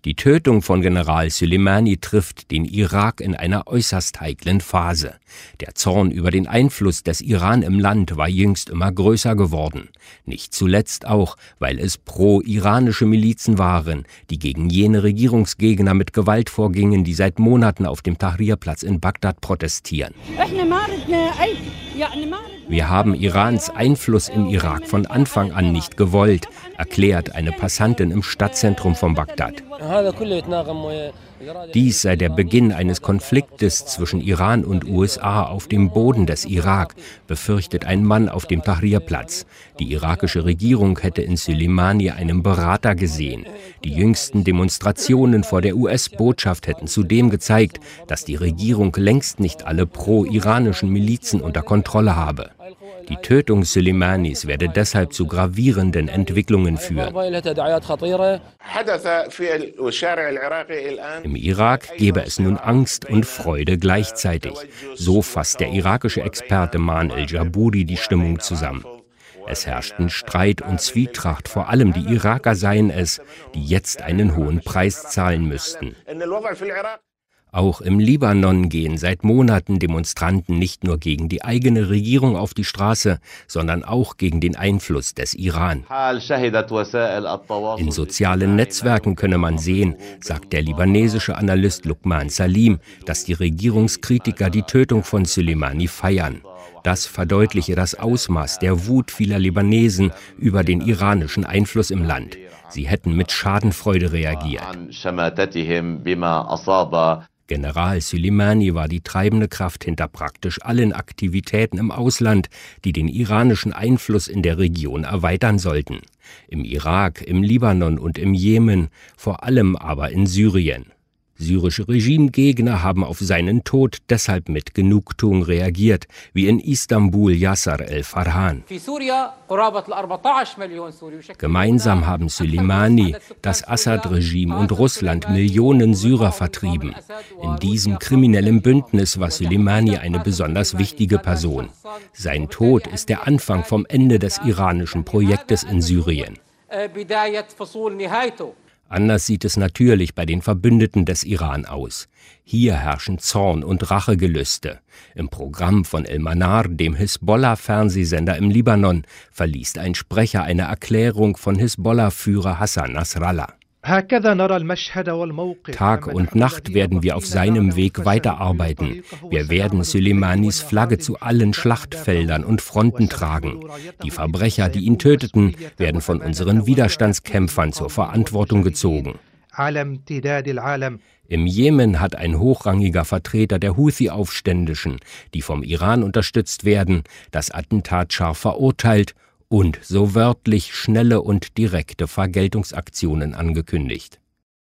Die Tötung von General Soleimani trifft den Irak in einer äußerst heiklen Phase. Der Zorn über den Einfluss des Iran im Land war jüngst immer größer geworden. Nicht zuletzt auch, weil es pro-iranische Milizen waren, die gegen jene Regierungsgegner mit Gewalt vorgingen, die seit Monaten auf dem Tahrirplatz in Bagdad protestieren. Wir haben Irans Einfluss im Irak von Anfang an nicht gewollt, erklärt eine Passantin im Stadtzentrum von Bagdad. Dies sei der Beginn eines Konfliktes zwischen Iran und USA auf dem Boden des Irak, befürchtet ein Mann auf dem Tahrirplatz. Die irakische Regierung hätte in Soleimani einen Berater gesehen. Die jüngsten Demonstrationen vor der US-Botschaft hätten zudem gezeigt, dass die Regierung längst nicht alle pro-iranischen Milizen unter Kontrolle habe. Die Tötung Soleimanis werde deshalb zu gravierenden Entwicklungen führen. Im Irak gebe es nun Angst und Freude gleichzeitig. So fasst der irakische Experte Man el-Jabouri die Stimmung zusammen. Es herrschten Streit und Zwietracht, vor allem die Iraker seien es, die jetzt einen hohen Preis zahlen müssten. Auch im Libanon gehen seit Monaten Demonstranten nicht nur gegen die eigene Regierung auf die Straße, sondern auch gegen den Einfluss des Iran. In sozialen Netzwerken könne man sehen, sagt der libanesische Analyst Luqman Salim, dass die Regierungskritiker die Tötung von Soleimani feiern. Das verdeutliche das Ausmaß der Wut vieler Libanesen über den iranischen Einfluss im Land. Sie hätten mit Schadenfreude reagiert. General Soleimani war die treibende Kraft hinter praktisch allen Aktivitäten im Ausland, die den iranischen Einfluss in der Region erweitern sollten. Im Irak, im Libanon und im Jemen, vor allem aber in Syrien. Syrische Regimegegner haben auf seinen Tod deshalb mit Genugtuung reagiert, wie in Istanbul Yasser el-Farhan. Gemeinsam haben Soleimani, das Assad-Regime und Russland Millionen Syrer vertrieben. In diesem kriminellen Bündnis war Soleimani eine besonders wichtige Person. Sein Tod ist der Anfang vom Ende des iranischen Projektes in Syrien. Anders sieht es natürlich bei den Verbündeten des Iran aus. Hier herrschen Zorn und Rachegelüste. Im Programm von El-Manar, dem Hisbollah-Fernsehsender im Libanon, verliest ein Sprecher eine Erklärung von Hisbollah-Führer Hassan Nasrallah. Tag und Nacht werden wir auf seinem Weg weiterarbeiten. Wir werden Soleimanis Flagge zu allen Schlachtfeldern und Fronten tragen. Die Verbrecher, die ihn töteten, werden von unseren Widerstandskämpfern zur Verantwortung gezogen. Im Jemen hat ein hochrangiger Vertreter der Houthi-Aufständischen, die vom Iran unterstützt werden, das Attentat scharf verurteilt und so wörtlich schnelle und direkte Vergeltungsaktionen angekündigt.